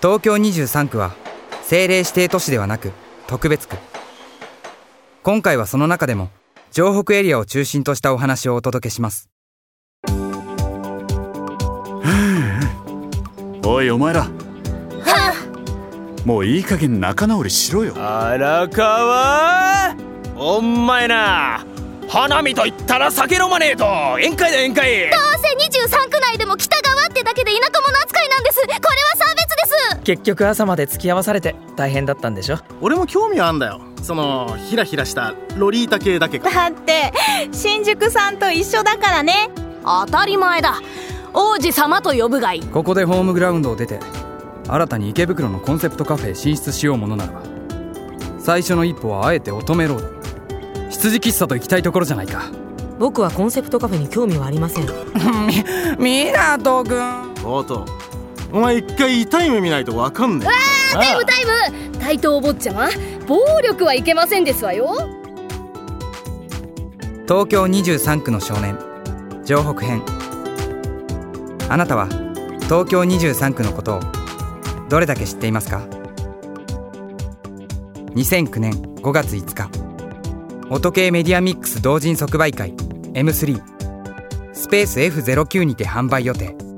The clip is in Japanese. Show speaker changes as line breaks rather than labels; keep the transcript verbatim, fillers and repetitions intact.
東京にじゅうさんくは政令指定都市ではなく特別区。今回はその中でも城北エリアを中心としたお話をお届けします。
おいお前ら、もういい加減仲直りしろよ。
荒川、お前な、花見と言ったら酒飲まねえと。宴会だ宴会。
どうせにじゅうさんく内でも北側ってだけで田舎者扱いなんです。これは差別です。
結局朝まで付き合わされて大変だったんでしょ。
俺も興味はあんだよ、そのヒラヒラしたロリータ系だけが。
だって新宿さんと一緒だからね。
当たり前だ。王子様と呼ぶがいい。
ここでホームグラウンドを出て新たに池袋のコンセプトカフェへ進出しようものならば、最初の一歩はあえて乙女ロード、羊喫茶と行きたいところじゃないか。
僕はコンセプトカフェに興味はありません。
み港くん、
おーと、お前一回痛い目見ないと分かんねえ。
わー、タイムタイム。台東坊ちゃま、暴力はいけませんですわよ。
東京にじゅうさんくの少年、城北編。あなたは東京にじゅうさんくのことをどれだけ知っていますか？にせんきゅうねんごがついつか、音系メディアミックス同人即売会 エムスリー スペース エフゼロきゅう にて販売予定。